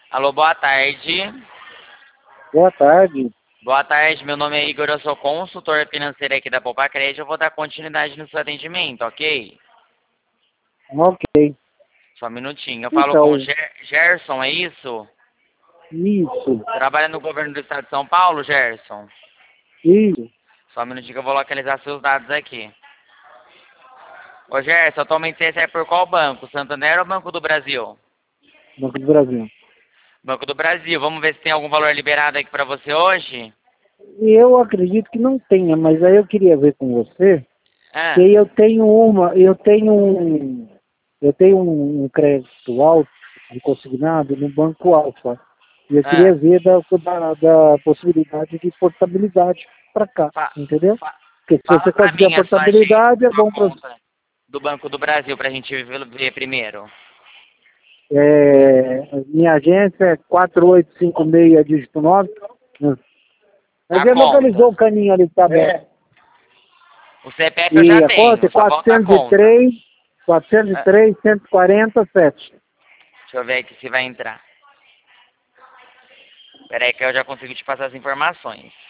Alô, boa tarde. Boa tarde. Boa tarde, meu nome é Igor, eu sou consultor financeiro aqui da Poupa Crédito. Eu vou dar continuidade no seu atendimento, ok? Ok. Só um minutinho. Eu falo com o Então, Gerson, é isso? isso. Trabalha no governo do estado de São Paulo, Gerson? Isso. Só um minutinho que eu vou localizar seus dados aqui. Ô, Gerson, atualmente você recebe por qual banco? Santander ou Banco do Brasil? Banco do Brasil. Banco do Brasil. Vamos ver se tem algum valor liberado aqui pra você hoje? E eu acredito que não tenha, mas aí eu queria ver com você, que Ah, aí eu tenho um crédito alto de consignado no Banco Alfa. E eu queria ah. ver da possibilidade de portabilidade para cá, Fa- entendeu? fa- Porque se Fala você pra conseguir a mim a sua agência, portabilidade, é sua bom para conta do Banco do Brasil pra gente ver primeiro. minha agência é 4856 dígito 9. Mas A ele localizou conta. o caninho ali que tá aberto. O CPF eu já E a conta tenho, é só falta a conta. 403, Ah, 403, 147. deixa eu ver aqui se vai entrar. Pera aí que eu já consigo te passar as informações.